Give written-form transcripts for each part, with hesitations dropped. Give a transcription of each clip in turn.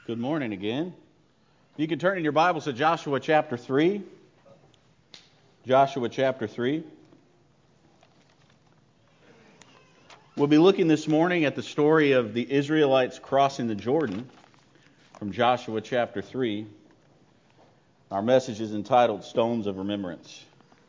Good morning again. You can turn in your Bibles to Joshua chapter 3. Joshua chapter 3. We'll be looking this morning at the story of the Israelites crossing the Jordan from Joshua chapter 3. Our message is entitled Stones of Remembrance.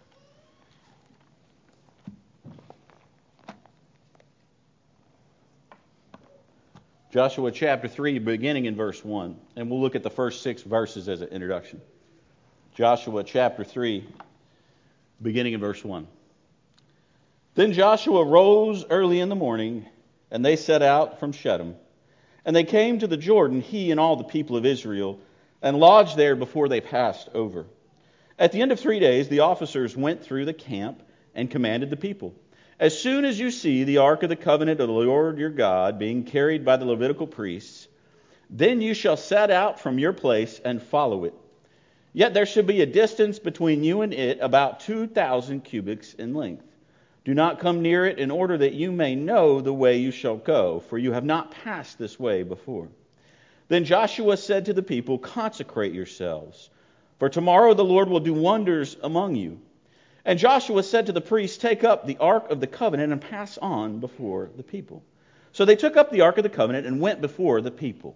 Joshua chapter 3, beginning in verse 1. And we'll look at the first 6 verses as an introduction. Joshua chapter 3, beginning in verse 1. Then Joshua rose early in the morning, and they set out from Shittim. And they came to the Jordan, he and all the people of Israel, and lodged there before they passed over. At the end of 3 days, the officers went through the camp and commanded the people, as soon as you see the ark of the covenant of the Lord your God being carried by the Levitical priests, then you shall set out from your place and follow it. Yet there should be a distance between you and it about 2,000 cubits in length. Do not come near it, in order that you may know the way you shall go, for you have not passed this way before. Then Joshua said to the people, consecrate yourselves, for tomorrow the Lord will do wonders among you. And Joshua said to the priests, take up the ark of the covenant and pass on before the people. So they took up the ark of the covenant and went before the people.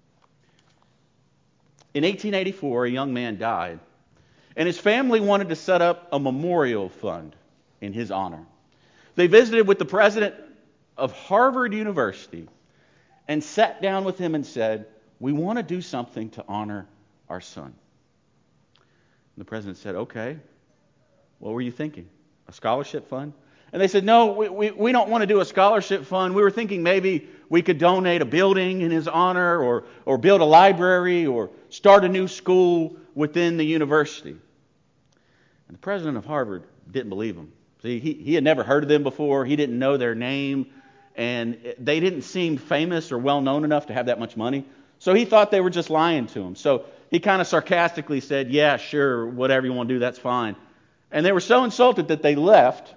In 1884, a young man died, and his family wanted to set up a memorial fund in his honor. They visited with the president of Harvard University and sat down with him and said, we want to do something to honor our son. And the president said, okay. What were you thinking? A scholarship fund? And they said, no, we don't want to do a scholarship fund. We were thinking maybe we could donate a building in his honor or build a library or start a new school within the university. And the president of Harvard didn't believe him. See, he had never heard of them before. He didn't know their name. And they didn't seem famous or well known enough to have that much money. So he thought they were just lying to him. So he kind of sarcastically said, yeah, sure, whatever you want to do, that's fine. And they were so insulted that they left,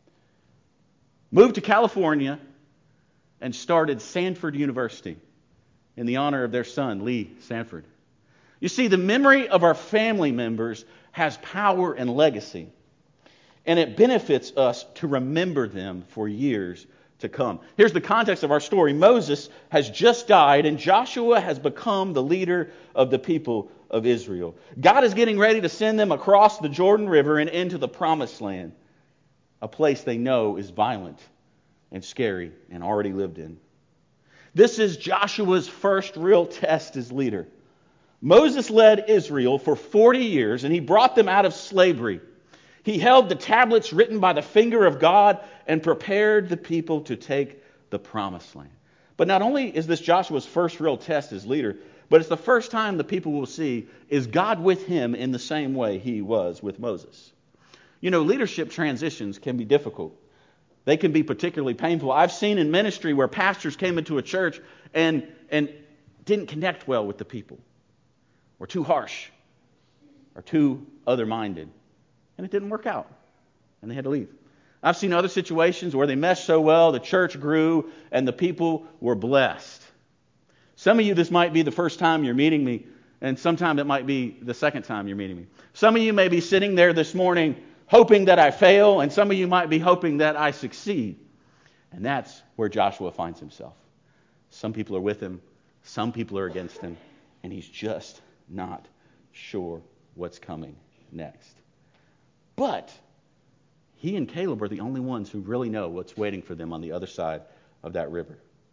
moved to California, and started Sanford University in the honor of their son, Lee Sanford. You see, the memory of our family members has power and legacy, and it benefits us to remember them for years to come. Here's the context of our story. Moses has just died, and Joshua has become the leader of the people of Israel. God is getting ready to send them across the Jordan River and into the Promised Land, a place they know is violent and scary and already lived in. This is Joshua's first real test as leader. Moses led Israel for 40 years, and he brought them out of slavery. He held the tablets written by the finger of God and prepared the people to take the Promised Land. But not only is this Joshua's first real test as leader, but it's the first time the people will see, is God with him in the same way he was with Moses? You know, leadership transitions can be difficult. They can be particularly painful. I've seen in ministry where pastors came into a church and didn't connect well with the people, were too harsh, or too other-minded. And it didn't work out. And they had to leave. I've seen other situations where they meshed so well, the church grew, and the people were blessed. Some of you, this might be the first time you're meeting me, and sometime it might be the second time you're meeting me. Some of you may be sitting there this morning hoping that I fail, and some of you might be hoping that I succeed. And that's where Joshua finds himself. Some people are with him, some people are against him, and he's just not sure what's coming next. But he and Caleb are the only ones who really know what's waiting for them on the other side of that river.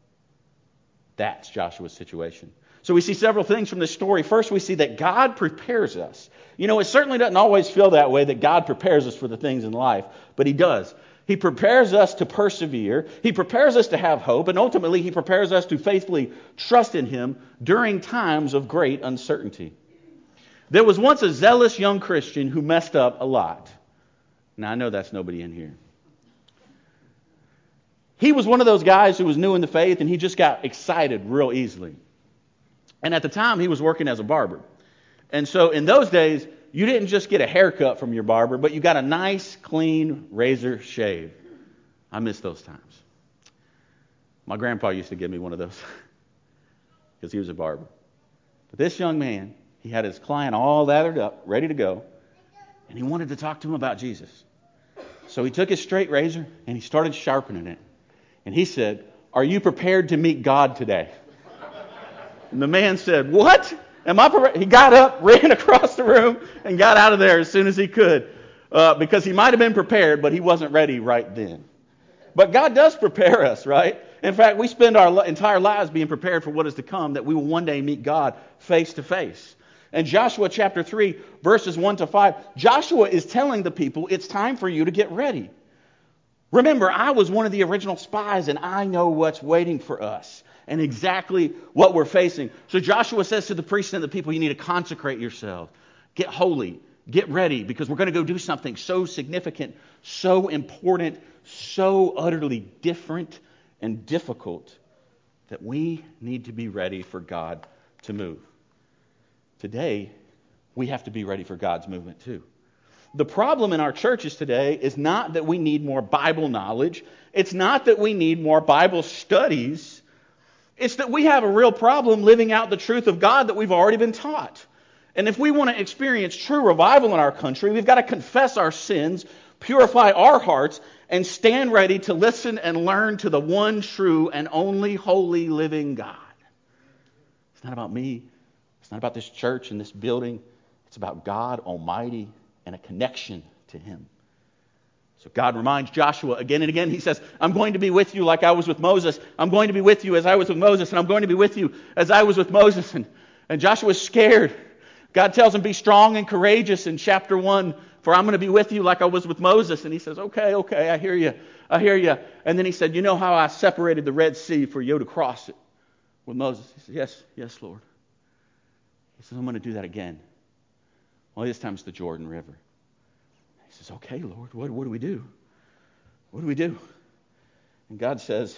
That's Joshua's situation. So we see several things from this story. First, we see that God prepares us. You know, it certainly doesn't always feel that way, that God prepares us for the things in life, but he does. He prepares us to persevere. He prepares us to have hope, and ultimately he prepares us to faithfully trust in him during times of great uncertainty. There was once a zealous young Christian who messed up a lot. Now, I know that's nobody in here. He was one of those guys who was new in the faith, and he just got excited real easily. And at the time, he was working as a barber. And so in those days, you didn't just get a haircut from your barber, but you got a nice, clean razor shave. I miss those times. My grandpa used to give me one of those because he was a barber. But this young man, he had his client all lathered up, ready to go, and he wanted to talk to him about Jesus. So he took his straight razor and he started sharpening it. And he said, "Are you prepared to meet God today?" And the man said, "What? Am I prepared?" He got up, ran across the room, and got out of there as soon as he could. Because he might have been prepared, but he wasn't ready right then. But God does prepare us, right? In fact, we spend our entire lives being prepared for what is to come, that we will one day meet God face to face. In Joshua chapter 3, verses 1 to 5, Joshua is telling the people, it's time for you to get ready. Remember, I was one of the original spies, and I know what's waiting for us and exactly what we're facing. So Joshua says to the priests and the people, you need to consecrate yourselves. Get holy. Get ready, because we're going to go do something so significant, so important, so utterly different and difficult that we need to be ready for God to move. Today, we have to be ready for God's movement too. The problem in our churches today is not that we need more Bible knowledge. It's not that we need more Bible studies. It's that we have a real problem living out the truth of God that we've already been taught. And if we want to experience true revival in our country, we've got to confess our sins, purify our hearts, and stand ready to listen and learn to the one true and only holy living God. It's not about me. It's not about this church and this building. It's about God Almighty and a connection to Him. So God reminds Joshua again and again. He says, I'm going to be with you like I was with Moses. I'm going to be with you as I was with Moses. And I'm going to be with you as I was with Moses. And Joshua's scared. God tells him, be strong and courageous in chapter 1, for I'm going to be with you like I was with Moses. And he says, okay, I hear you. And then he said, you know how I separated the Red Sea for you to cross it with Moses? He said, yes, Lord. He says, I'm going to do that again. Well, this time it's the Jordan River. He says, okay, Lord, what do we do? What do we do? And God says,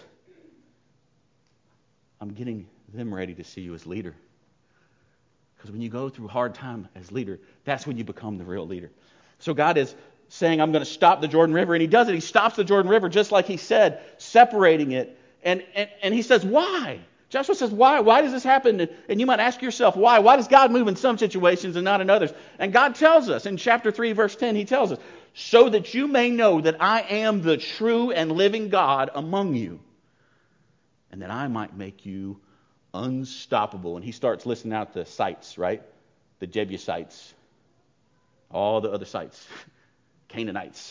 I'm getting them ready to see you as leader. Because when you go through a hard time as leader, that's when you become the real leader. So God is saying, I'm going to stop the Jordan River. And He does it. He stops the Jordan River just like He said, separating it. And He says, why? Joshua says, why? Why does this happen? And you might ask yourself, why? Why does God move in some situations and not in others? And God tells us in chapter 3, verse 10, He tells us, so that you may know that I am the true and living God among you, and that I might make you unstoppable. And He starts listing out the sites, right? The Jebusites, all the other sites, Canaanites.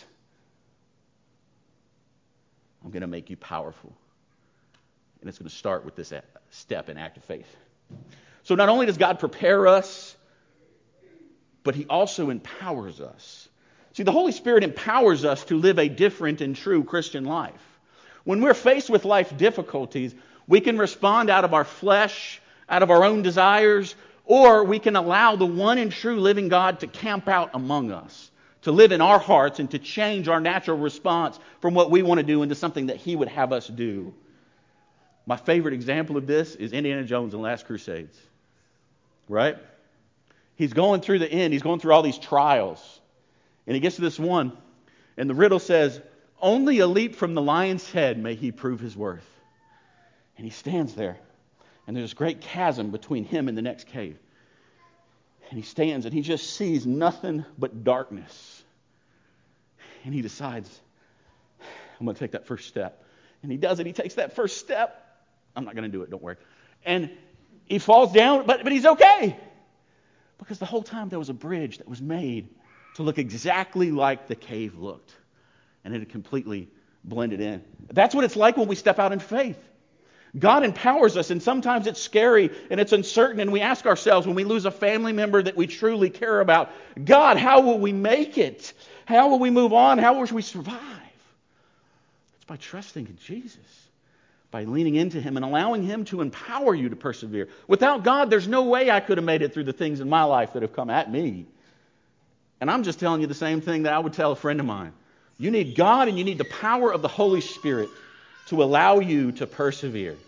I'm going to make you powerful. And it's going to start with this step in act of faith. So not only does God prepare us, but He also empowers us. See, the Holy Spirit empowers us to live a different and true Christian life. When we're faced with life difficulties, we can respond out of our flesh, out of our own desires, or we can allow the one and true living God to camp out among us, to live in our hearts and to change our natural response from what we want to do into something that He would have us do. My favorite example of this is Indiana Jones and the Last Crusades. Right? He's going through the end. He's going through all these trials. And he gets to this one. And the riddle says, only a leap from the lion's head may he prove his worth. And he stands there. And there's this great chasm between him and the next cave. And he stands and he just sees nothing but darkness. And he decides, I'm going to take that first step. And he does it. He takes that first step. I'm not going to do it, don't worry. And he falls down, but he's okay. Because the whole time there was a bridge that was made to look exactly like the cave looked. And it had completely blended in. That's what it's like when we step out in faith. God empowers us, and sometimes it's scary and it's uncertain, and we ask ourselves when we lose a family member that we truly care about, God, how will we make it? How will we move on? How will we survive? It's by trusting in Jesus, by leaning into Him and allowing Him to empower you to persevere. Without God, there's no way I could have made it through the things in my life that have come at me. And I'm just telling you the same thing that I would tell a friend of mine. You need God and you need the power of the Holy Spirit to allow you to persevere.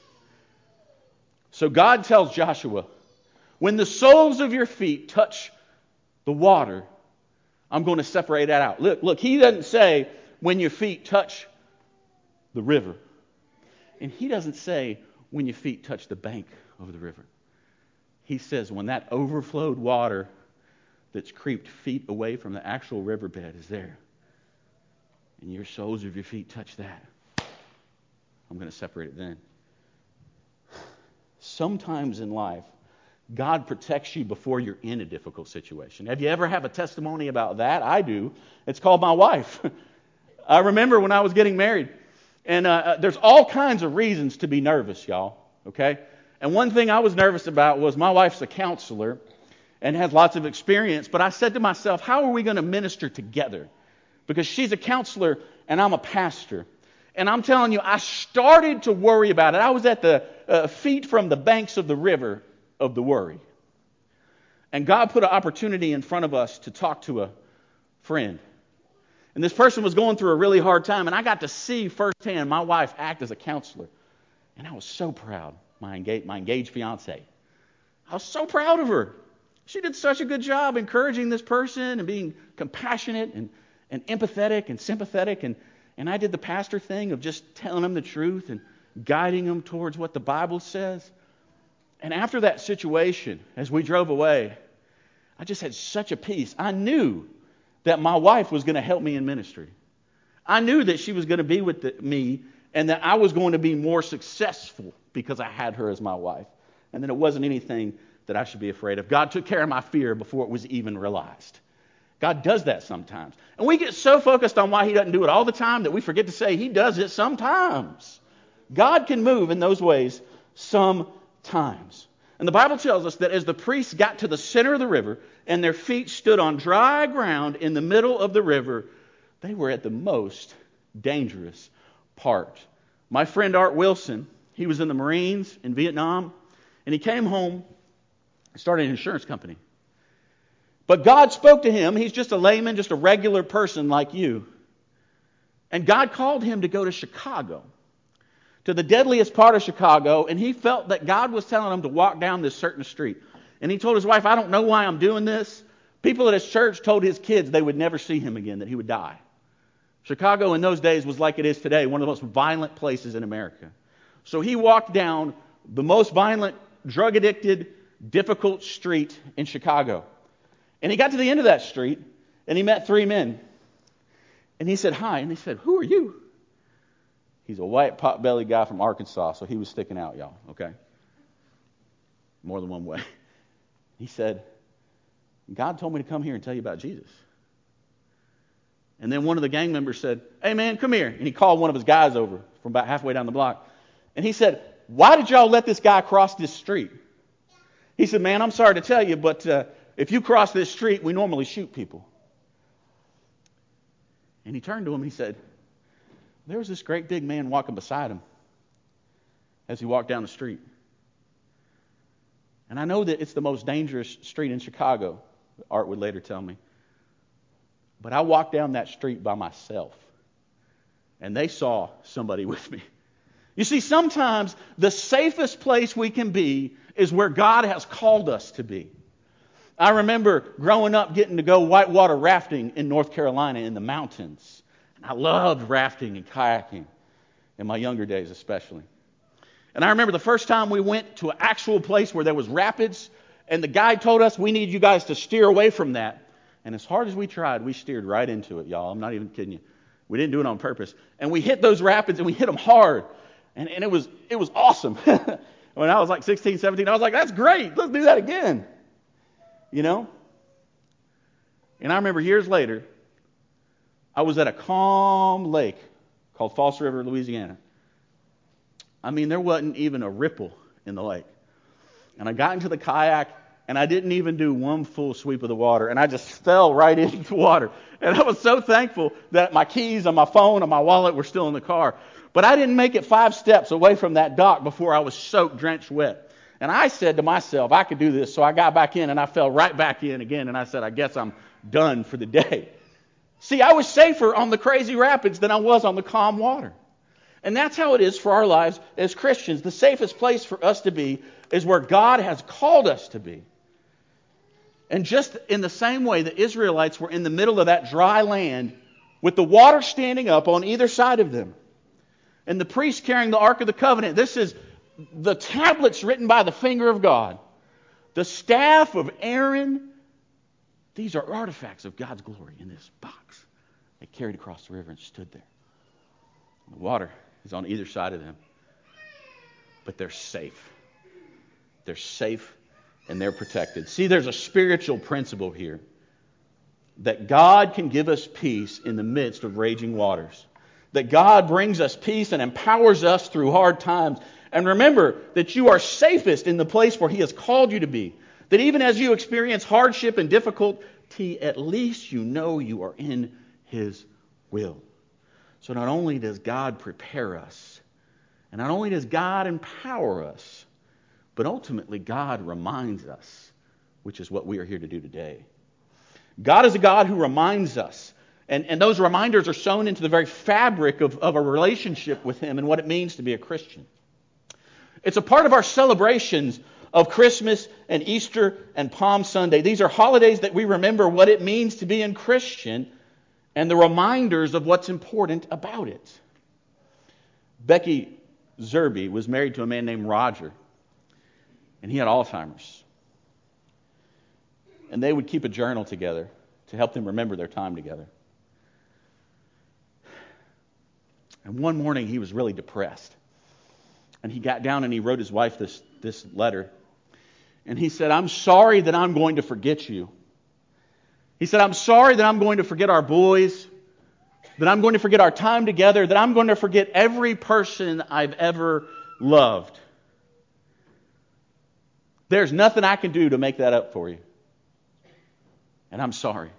So God tells Joshua, when the soles of your feet touch the water, I'm going to separate that out. Look, He doesn't say when your feet touch the river. And He doesn't say when your feet touch the bank of the river. he says when that overflowed water that's creeped feet away from the actual riverbed is there, and your soles of your feet touch that, I'm going to separate it then. Sometimes in life, God protects you before you're in a difficult situation. Have you ever have a testimony about that? I do. It's called my wife. I remember when I was getting married, and there's all kinds of reasons to be nervous, y'all, okay? And one thing I was nervous about was my wife's a counselor and has lots of experience, but I said to myself, how are we going to minister together? Because she's a counselor and I'm a pastor. And I'm telling you, I started to worry about it. I was at the feet from the banks of the river of the worry. And God put an opportunity in front of us to talk to a friend. And this person was going through a really hard time, and I got to see firsthand my wife act as a counselor. And I was so proud, my engaged fiance. I was so proud of her. She did such a good job encouraging this person and being compassionate and empathetic and sympathetic. And I did the pastor thing of just telling them the truth and guiding them towards what the Bible says. And after that situation, as we drove away, I just had such a peace. I knew that my wife was going to help me in ministry. I knew that she was going to be with me and that I was going to be more successful because I had her as my wife. And that it wasn't anything that I should be afraid of. God took care of my fear before it was even realized. God does that sometimes. And we get so focused on why He doesn't do it all the time that we forget to say He does it sometimes. God can move in those ways sometimes. And the Bible tells us that as the priests got to the center of the river and their feet stood on dry ground in the middle of the river, they were at the most dangerous part. My friend Art Wilson, he was in the Marines in Vietnam, and he came home and started an insurance company. But God spoke to him. He's just a layman, just a regular person like you. And God called him to go to Chicago, to the deadliest part of Chicago, and he felt that God was telling him to walk down this certain street. And he told his wife, I don't know why I'm doing this. People at his church told his kids they would never see him again, that he would die. Chicago in those days was like it is today, one of the most violent places in America. So he walked down the most violent, drug-addicted, difficult street in Chicago. And he got to the end of that street, and he met three men. And he said, hi. And they said, who are you? He's a white pot-bellied guy from Arkansas, so he was sticking out, y'all, okay? More than one way. He said, God told me to come here and tell you about Jesus. And then one of the gang members said, hey, man, come here. And he called one of his guys over from about halfway down the block. And he said, why did y'all let this guy cross this street? He said, man, I'm sorry to tell you, but if you cross this street, we normally shoot people. And he turned to him and he said, there was this great big man walking beside him as he walked down the street. And I know that it's the most dangerous street in Chicago, Art would later tell me. But I walked down that street by myself, and they saw somebody with me. You see, sometimes the safest place we can be is where God has called us to be. I remember growing up getting to go whitewater rafting in North Carolina in the mountains. And I loved rafting and kayaking in my younger days especially. And I remember the first time we went to an actual place where there was rapids, and the guide told us, we need you guys to steer away from that. And as hard as we tried, we steered right into it, y'all. I'm not even kidding you. We didn't do it on purpose. And we hit those rapids, and we hit them hard. And it was awesome. When I was like 16, 17, I was like, that's great. Let's do that again. You know? And I remember years later, I was at a calm lake called False River, Louisiana. I mean, there wasn't even a ripple in the lake. And I got into the kayak, and I didn't even do one full sweep of the water, and I just fell right into the water. And I was so thankful that my keys and my phone and my wallet were still in the car. But I didn't make it 5 steps away from that dock before I was soaked, drenched, wet. And I said to myself, I could do this. So I got back in, and I fell right back in again, and I said, I guess I'm done for the day. See, I was safer on the crazy rapids than I was on the calm water. And that's how it is for our lives as Christians. The safest place for us to be is where God has called us to be. And just in the same way the Israelites were in the middle of that dry land with the water standing up on either side of them, and the priests carrying the Ark of the Covenant. This is the tablets written by the finger of God. the staff of Aaron. These are artifacts of God's glory in this box. They carried across the river and stood there. The water is on either side of them. But they're safe. They're safe and they're protected. See, there's a spiritual principle here. That God can give us peace in the midst of raging waters. That God brings us peace and empowers us through hard times. And remember that you are safest in the place where He has called you to be. That even as you experience hardship and difficulty, at least you know you are in His will. So not only does God prepare us, and not only does God empower us, but ultimately God reminds us, which is what we are here to do today. God is a God who reminds us. And those reminders are sewn into the very fabric of a relationship with Him and what it means to be a Christian. It's a part of our celebrations of Christmas and Easter and Palm Sunday. These are holidays that we remember what it means to be a Christian and the reminders of what's important about it. Becky Zerby was married to a man named Roger, and he had Alzheimer's. And they would keep a journal together to help them remember their time together. And one morning he was really depressed. And he got down and he wrote his wife this letter. And he said, "I'm sorry that I'm going to forget you." He said, "I'm sorry that I'm going to forget our boys, that I'm going to forget our time together, that I'm going to forget every person I've ever loved. There's nothing I can do to make that up for you. And I'm sorry."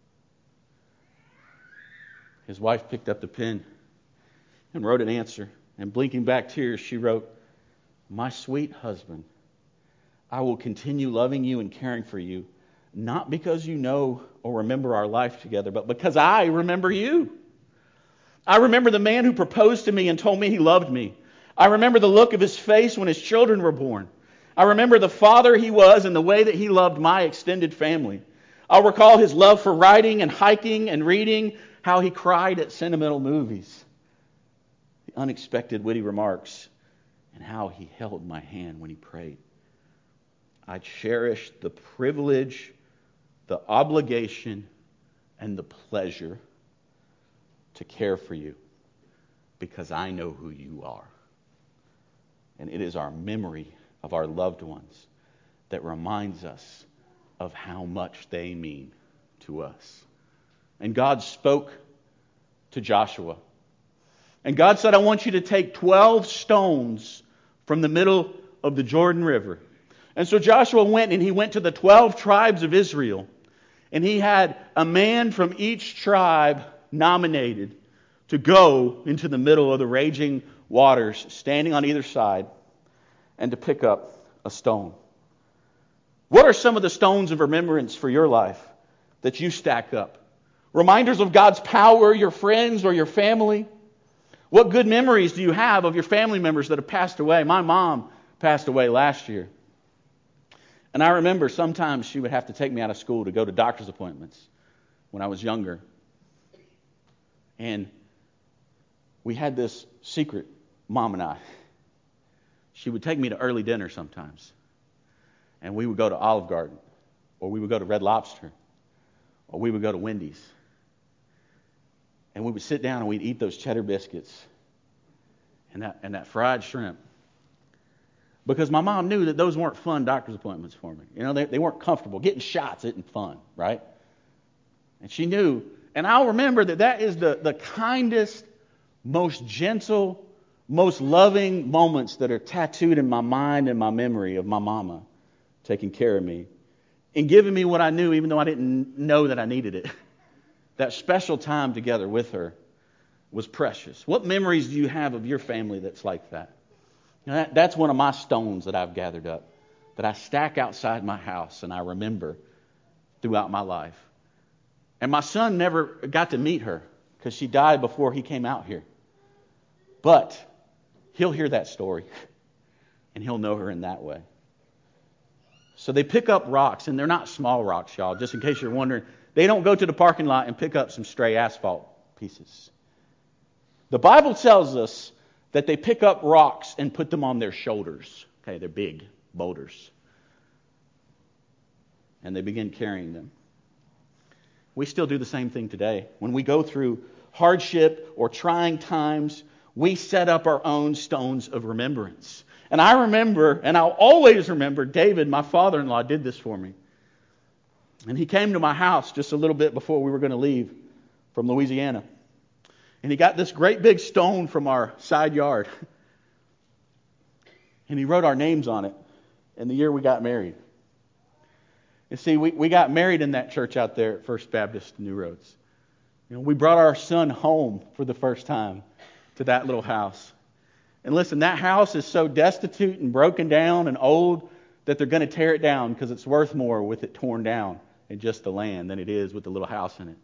His wife picked up the pen and wrote an answer. And blinking back tears, she wrote, "My sweet husband, I will continue loving you and caring for you, not because you know or remember our life together, but because I remember you. I remember the man who proposed to me and told me he loved me. I remember the look of his face when his children were born. I remember the father he was and the way that he loved my extended family. I'll recall his love for writing and hiking and reading, how he cried at sentimental movies, the unexpected witty remarks, and how he held my hand when he prayed. I cherish the privilege, the obligation, and the pleasure to care for you because I know who you are. And it is our memory of our loved ones that reminds us of how much they mean to us." And God spoke to Joshua. And God said, "I want you to take 12 stones from the middle of the Jordan River." And so Joshua went and he went to the 12 tribes of Israel. And he had a man from each tribe nominated to go into the middle of the raging waters, standing on either side, and to pick up a stone. What are some of the stones of remembrance for your life that you stack up? Reminders of God's power, your friends, or your family? What good memories do you have of your family members that have passed away? My mom passed away last year. And I remember sometimes she would have to take me out of school to go to doctor's appointments when I was younger. And we had this secret, Mom and I. She would take me to early dinner sometimes. And we would go to Olive Garden, or we would go to Red Lobster, or we would go to Wendy's. And we would sit down and we'd eat those cheddar biscuits and that fried shrimp. Because my mom knew that those weren't fun doctor's appointments for me. You know, they weren't comfortable. Getting shots isn't fun, right? And she knew. And I'll remember that is the kindest, most gentle, most loving moments that are tattooed in my mind and my memory of my mama taking care of me and giving me what I knew even though I didn't know that I needed it. That special time together with her was precious. What memories do you have of your family that's like that? You know, that's one of my stones that I've gathered up, that I stack outside my house and I remember throughout my life. And my son never got to meet her because she died before he came out here. But he'll hear that story and he'll know her in that way. So they pick up rocks, and they're not small rocks, y'all, just in case you're wondering. They don't go to the parking lot and pick up some stray asphalt pieces. The Bible tells us that they pick up rocks and put them on their shoulders. Okay, they're big boulders. and they begin carrying them. We still do the same thing today. When we go through hardship or trying times, we set up our own stones of remembrance. And I remember, and I'll always remember, David, my father-in-law, did this for me. And he came to my house just a little bit before we were going to leave from Louisiana. And he got this great big stone from our side yard. And he wrote our names on it and the year we got married. You see, we got married in that church out there at First Baptist New Roads. We brought our son home for the first time to that little house. And listen, that house is so destitute and broken down and old that they're going to tear it down because it's worth more with it torn down and just the land than it is with the little house in it.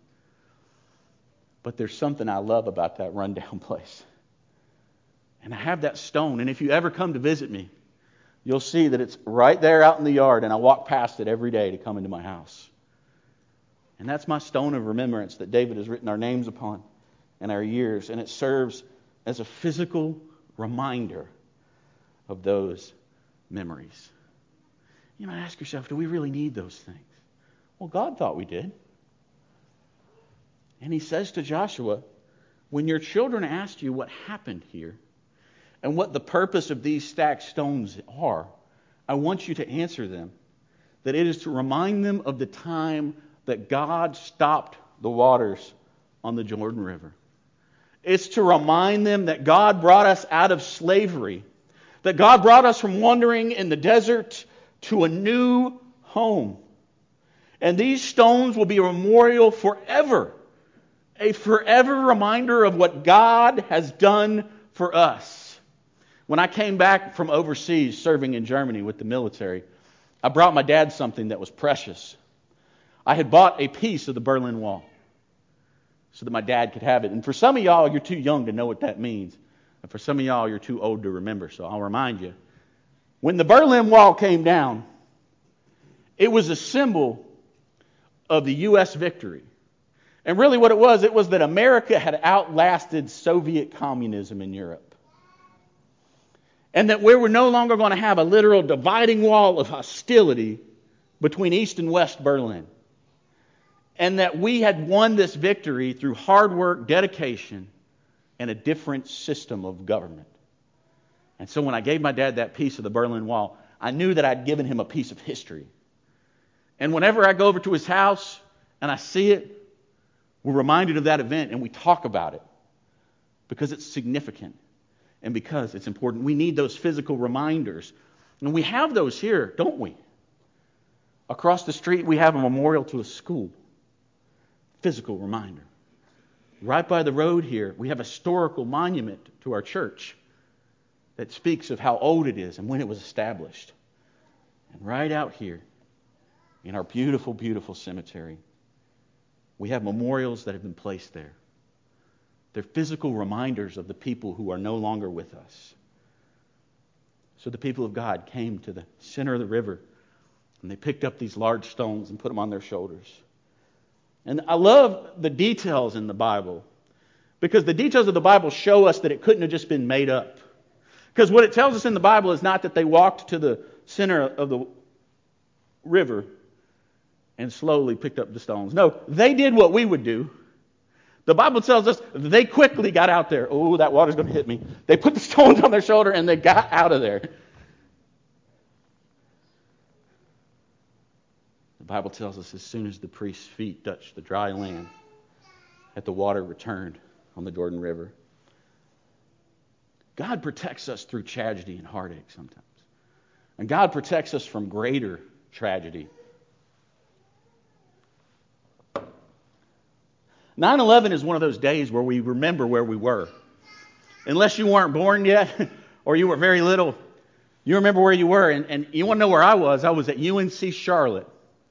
But there's something I love about that rundown place. And I have that stone. And if you ever come to visit me, you'll see that it's right there out in the yard. And I walk past it every day to come into my house. And that's my stone of remembrance that David has written our names upon and our years. And it serves as a physical reminder of those memories. You might ask yourself, do we really need those things? Well, God thought we did. And he says to Joshua, when your children ask you what happened here and what the purpose of these stacked stones are, I want you to answer them that it is to remind them of the time that God stopped the waters on the Jordan River. It's to remind them that God brought us out of slavery, that God brought us from wandering in the desert to a new home. And these stones will be a memorial forever, a forever reminder of what God has done for us. When I came back from overseas serving in Germany with the military, I brought my dad something that was precious. I had bought a piece of the Berlin Wall so that my dad could have it. And for some of y'all, you're too young to know what that means. And for some of y'all, you're too old to remember, so I'll remind you. When the Berlin Wall came down, it was a symbol of the U.S. victory. And really what it was that America had outlasted Soviet communism in Europe. And that we were no longer going to have a literal dividing wall of hostility between East and West Berlin. And that we had won this victory through hard work, dedication, and a different system of government. And so when I gave my dad that piece of the Berlin Wall, I knew that I'd given him a piece of history. And whenever I go over to his house and I see it, we're reminded of that event and we talk about it because it's significant and because it's important. We need those physical reminders. And we have those here, don't we? Across the street, we have a memorial to a school. Physical reminder. Right by the road here, we have a historical monument to our church that speaks of how old it is and when it was established. And right out here, in our beautiful, beautiful cemetery, we have memorials that have been placed there. They're physical reminders of the people who are no longer with us. So the people of God came to the center of the river and they picked up these large stones and put them on their shoulders. And I love the details in the Bible because the details of the Bible show us that it couldn't have just been made up. Because what it tells us in the Bible is not that they walked to the center of the river and slowly picked up the stones. No, they did what we would do. The Bible tells us they quickly got out there. Oh, that water's going to hit me. They put the stones on their shoulder and they got out of there. The Bible tells us as soon as the priest's feet touched the dry land, that the water returned on the Jordan River. God protects us through tragedy and heartache sometimes. And God protects us from greater tragedy. 9/11 is one of those days where we remember where we were. Unless you weren't born yet or you were very little, you remember where you were. And you want to know where I was? I was at UNC Charlotte.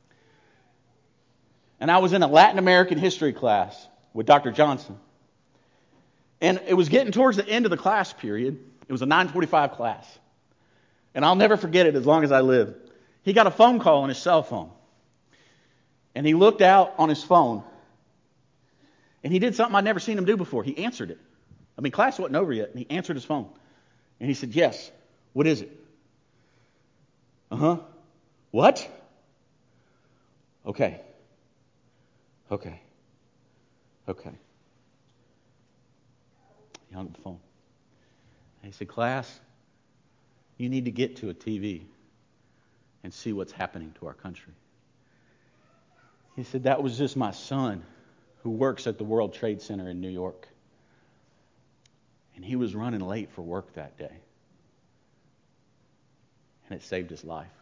And I was in a Latin American history class with Dr. Johnson. And it was getting towards the end of the class period. It was a 9:45 class. And I'll never forget it as long as I live. He got a phone call on his cell phone. And he looked out on his phone. And he did something I'd never seen him do before. He answered it. I mean, class wasn't over yet. And he answered his phone. And he said, "Yes. What is it?" "Uh-huh. What?" Okay. He hung up the phone. And he said, class, you need to get to a TV and see what's happening to our country. He said, that was just my son who works at the World Trade Center in New York. And he was running late for work that day. And it saved his life.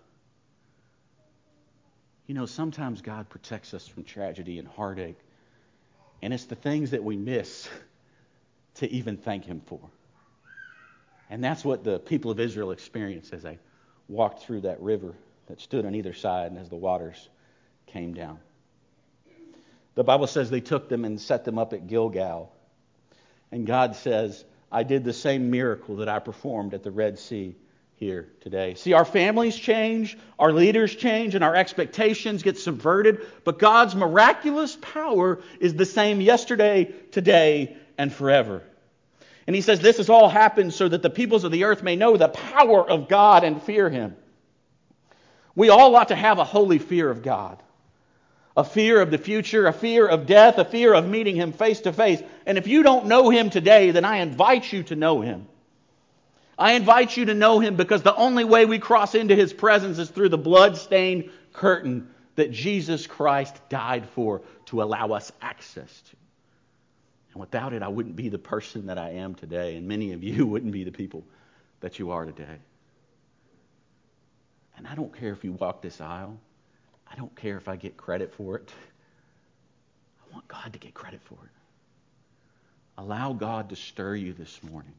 You know, sometimes God protects us from tragedy and heartache. And it's the things that we miss to even thank Him for. And that's what the people of Israel experienced as they walked through that river that stood on either side and as the waters came down. The Bible says they took them and set them up at Gilgal. And God says, I did the same miracle that I performed at the Red Sea here today. See, our families change, our leaders change, and our expectations get subverted. But God's miraculous power is the same yesterday, today, and forever. And He says this has all happened so that the peoples of the earth may know the power of God and fear Him. We all ought to have a holy fear of God. A fear of the future, a fear of death, a fear of meeting Him face to face. And if you don't know Him today, then I invite you to know Him. I invite you to know Him because the only way we cross into His presence is through the blood-stained curtain that Jesus Christ died for to allow us access to. And without it, I wouldn't be the person that I am today. And many of you wouldn't be the people that you are today. And I don't care if you walk this aisle. I don't care if I get credit for it. I want God to get credit for it. Allow God to stir you this morning.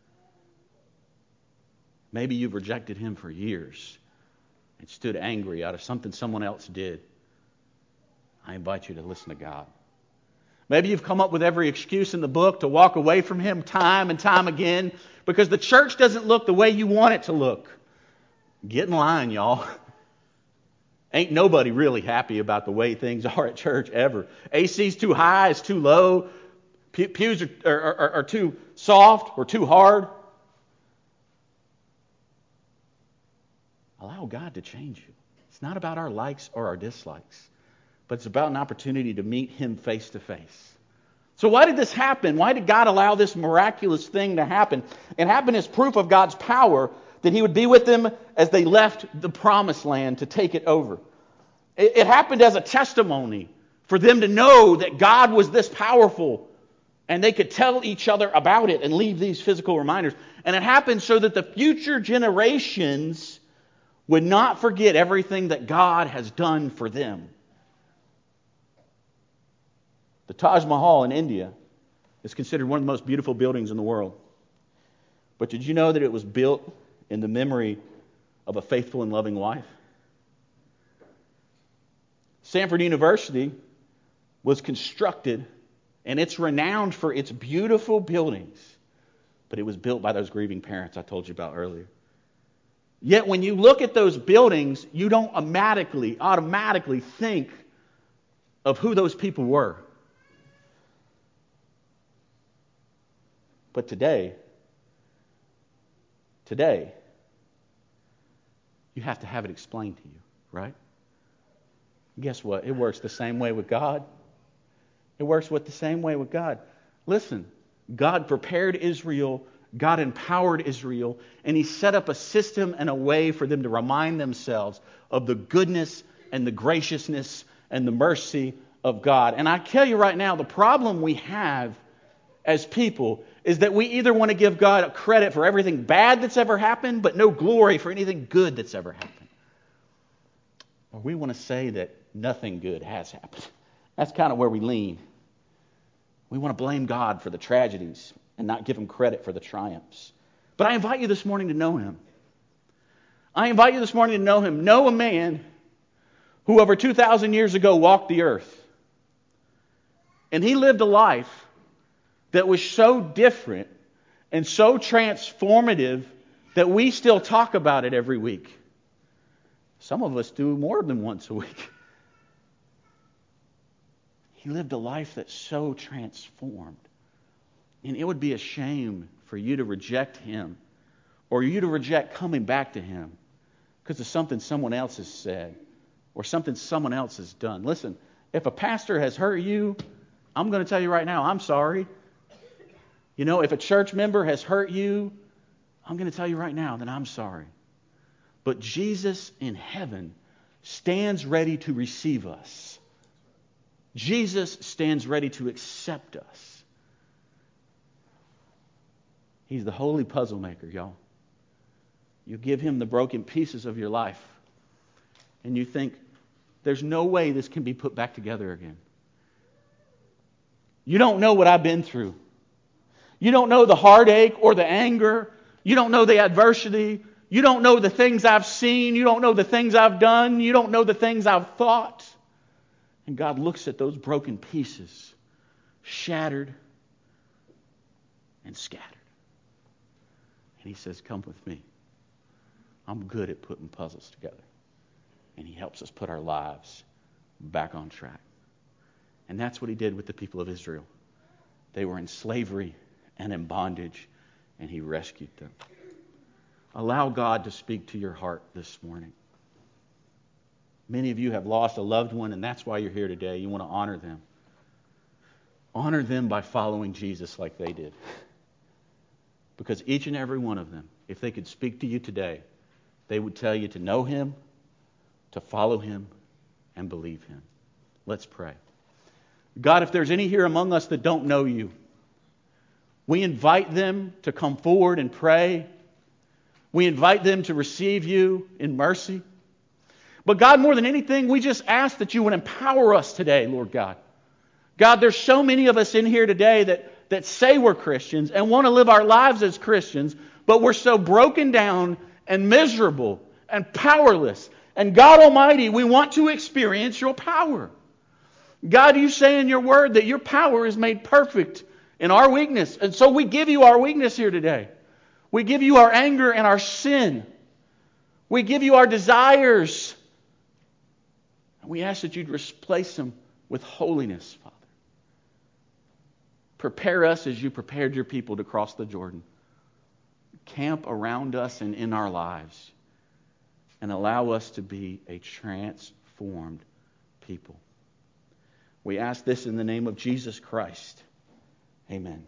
Maybe you've rejected Him for years and stood angry out of something someone else did. I invite you to listen to God. Maybe you've come up with every excuse in the book to walk away from Him time and time again because the church doesn't look the way you want it to look. Get in line, y'all. Ain't nobody really happy about the way things are at church ever. AC's too high, it's too low. Pews are too soft or too hard. Allow God to change you. It's not about our likes or our dislikes, but it's about an opportunity to meet Him face to face. So why did this happen? Why did God allow this miraculous thing to happen? It happened as proof of God's power that He would be with them as they left the promised land to take it over. It happened as a testimony for them to know that God was this powerful and they could tell each other about it and leave these physical reminders. And it happened so that the future generations would not forget everything that God has done for them. The Taj Mahal in India is considered one of the most beautiful buildings in the world. But did you know that it was built in the memory of a faithful and loving wife? Stanford University was constructed, and it's renowned for its beautiful buildings, but it was built by those grieving parents I told you about earlier. Yet when you look at those buildings, you don't automatically think of who those people were. But today, you have to have it explained to you, right? Guess what? It works the same way with God. It works the same way with God. Listen, God prepared Israel, God empowered Israel, and He set up a system and a way for them to remind themselves of the goodness and the graciousness and the mercy of God. And I tell you right now, the problem we have as people is that we either want to give God credit for everything bad that's ever happened, but no glory for anything good that's ever happened. Or we want to say that nothing good has happened. That's kind of where we lean. We want to blame God for the tragedies and not give Him credit for the triumphs. But I invite you this morning to know Him. I invite you this morning to know Him. Know a man who over 2,000 years ago walked the earth. And he lived a life that was so different and so transformative that we still talk about it every week. Some of us do more than once a week. He lived a life that's so transformed. And it would be a shame for you to reject Him or you to reject coming back to Him because of something someone else has said or something someone else has done. Listen, if a pastor has hurt you, I'm going to tell you right now, I'm sorry. You know, if a church member has hurt you, I'm going to tell you right now that I'm sorry. But Jesus in heaven stands ready to receive us. Jesus stands ready to accept us. He's the holy puzzle maker, y'all. You give him the broken pieces of your life, and you think, there's no way this can be put back together again. You don't know what I've been through. You don't know the heartache or the anger. You don't know the adversity. You don't know the things I've seen. You don't know the things I've done. You don't know the things I've thought. And God looks at those broken pieces, shattered and scattered. And He says, come with me. I'm good at putting puzzles together. And He helps us put our lives back on track. And that's what He did with the people of Israel. They were in slavery and in bondage, and He rescued them. Allow God to speak to your heart this morning. Many of you have lost a loved one, and that's why you're here today. You want to honor them. Honor them by following Jesus like they did. Because each and every one of them, if they could speak to you today, they would tell you to know Him, to follow Him, and believe Him. Let's pray. God, if there's any here among us that don't know You, we invite them to come forward and pray. We invite them to receive You in mercy. But God, more than anything, we just ask that You would empower us today, Lord God. God, there's so many of us in here today that say we're Christians and want to live our lives as Christians, but we're so broken down and miserable and powerless. And God Almighty, we want to experience Your power. God, You say in Your Word that Your power is made perfect in our weakness. And so we give You our weakness here today. We give You our anger and our sin. We give You our desires. And we ask that You'd replace them with holiness, Father. Prepare us as You prepared Your people to cross the Jordan. Camp around us and in our lives. And allow us to be a transformed people. We ask this in the name of Jesus Christ. Amen.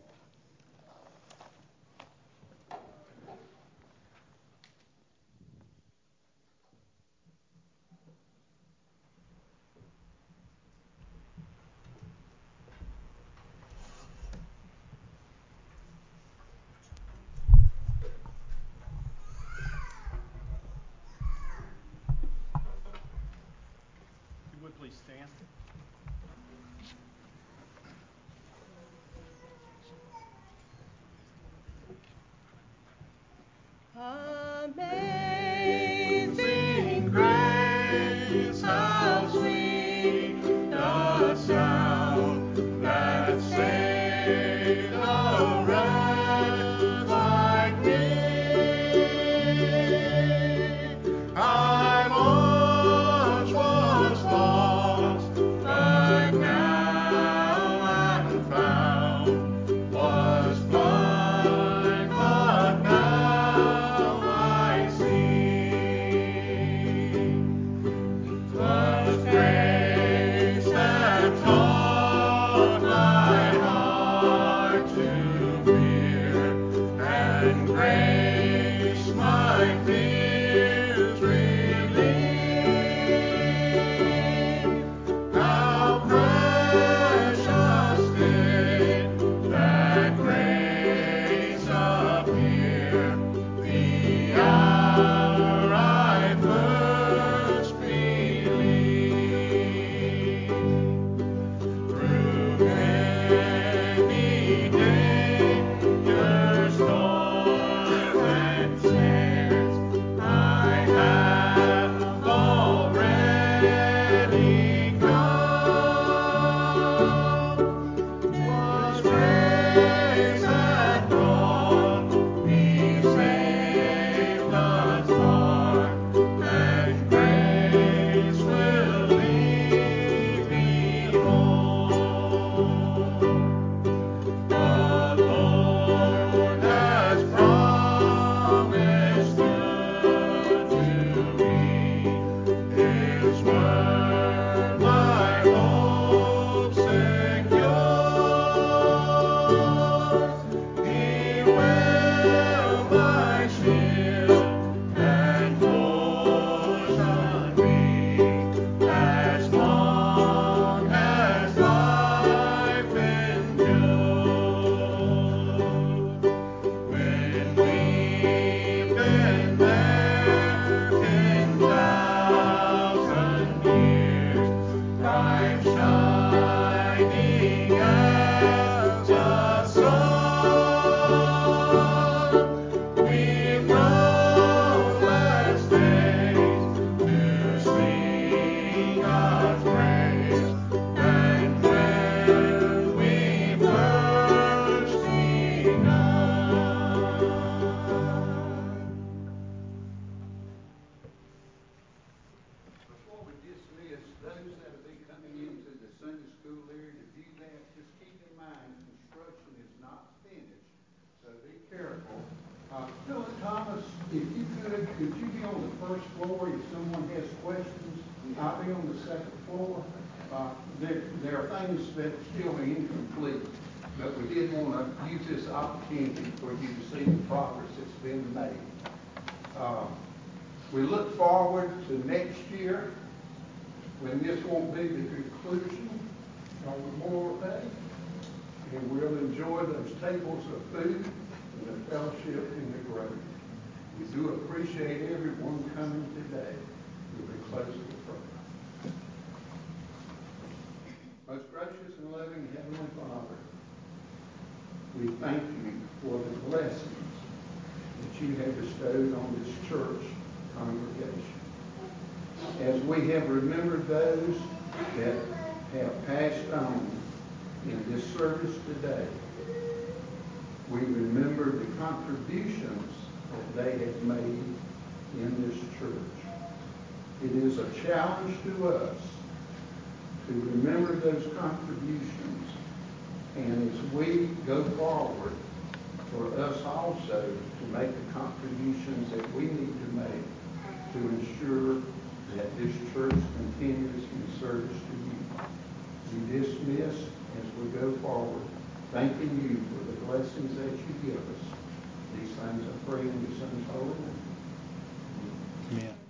Please stand. Amazing grace, how sweet the sound that saved a wretch like me. I once was lost, but could you be on the first floor if someone has questions? I'll be on the second floor. There are things that still are incomplete, but we did want to use this opportunity for you to see the progress that's been made. We look forward to next year when this won't be the conclusion on Memorial Day, and we'll enjoy those tables of food and the fellowship in the grove. We do appreciate everyone coming today. We'll be closing the prayer. Most gracious and loving Heavenly Father, we thank you for the blessings that you have bestowed on this church congregation. As we have remembered those that have passed on in this service today, we remember the contributions that they have made in this church. It is a challenge to us to remember those contributions, and as we go forward, for us also to make the contributions that we need to make to ensure that this church continues in service to you. We dismiss as we go forward, thanking you for the blessings that you give us. These things I pray in your Son's holy name. Amen.